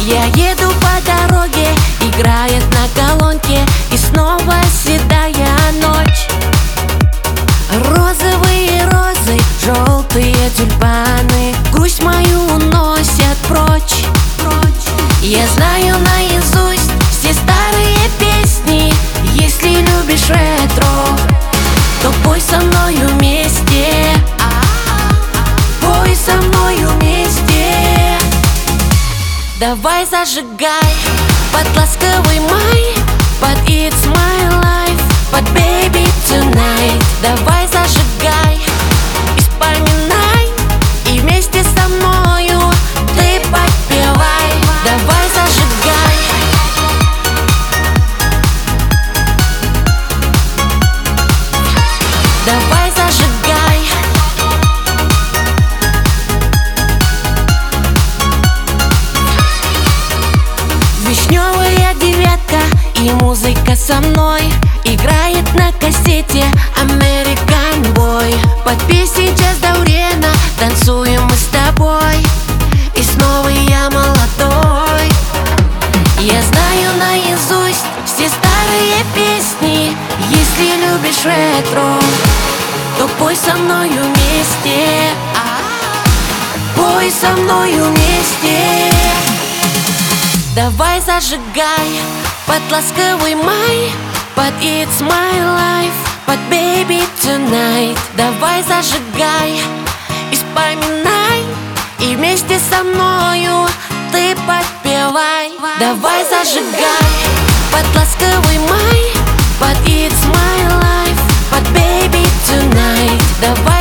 Я еду по дороге, играет на колонке, и снова седая ночь. Розовые розы, желтые тюльпаны грусть мою уносят прочь. Я знаю наизусть все старые песни. Если любишь ретро, то пой со мною вместе. Пой со мною вместе. Давай зажигай под ласковый май, под It's My Life, под Baby Tonight. Давай зажигай и вспоминай, и вместе со мною ты подпевай. Давай зажигай. Давай зажигай. Вишневая девятка и музыка со мной играет на кассете American Boy. Под песню Джаз Даурена танцуем мы с тобой, и снова я молодой. Я знаю наизусть все старые песни. Если любишь ретро, то пой со мною вместе. Пой со мною вместе. Давай зажигай под ласковый май, под It's My Life, под Baby Tonight. Давай зажигай и вспоминай, и вместе со мною ты подпевай. Давай зажигай под ласковый май, под It's My Life, под Baby Tonight. Давай